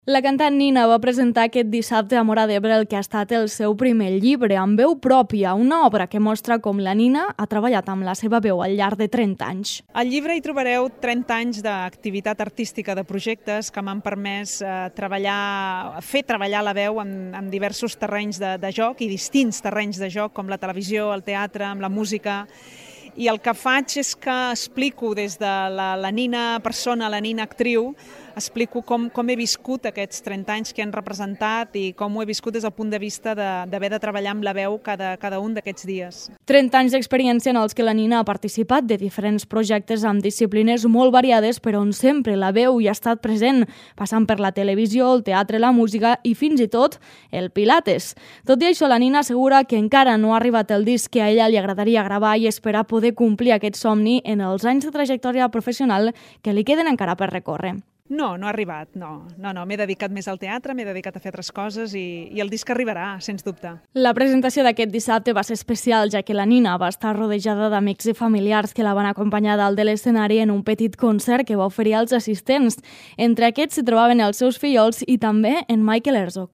La cantant Nina va presentar aquest dissabte a Móra d'Ebre el que ha estat el seu primer llibre, amb veu pròpia, una obra que mostra com la Nina ha treballat amb la seva veu al llarg de 30 anys. Al llibre hi trobareu 30 anys d'activitat artística, de projectes que m'han permès fer treballar la veu en diversos terrenys de joc i distints terrenys de joc, com la televisió, el teatre, amb la música. I el que faig és que explico des de la Nina persona, la Nina actriu, explico com he viscut aquests 30 anys que han representat i com ho he viscut des del punt de vista d'haver de treballar amb la veu cada un d'aquests dies. 30 anys d'experiència en els que la Nina ha participat de diferents projectes amb disciplines molt variades, però on sempre la veu hi ha estat present, passant per la televisió, el teatre, la música i fins i tot el pilates. Tot i això, la Nina assegura que encara no ha arribat el disc que a ella li agradaria gravar i espera poder complir aquest somni en els anys de trajectòria professional que li queden encara per recórrer. No ha arribat, no. M'he dedicat més al teatre, m'he dedicat a fer altres coses i el disc arribarà, sens dubte. La presentació d'aquest dissabte va ser especial, ja que la Nina va estar rodejada d'amics i familiars que la van acompanyar dalt de l'escenari en un petit concert que va oferir als assistents. Entre aquests s'hi trobaven els seus fillols i també en Michael Herzog.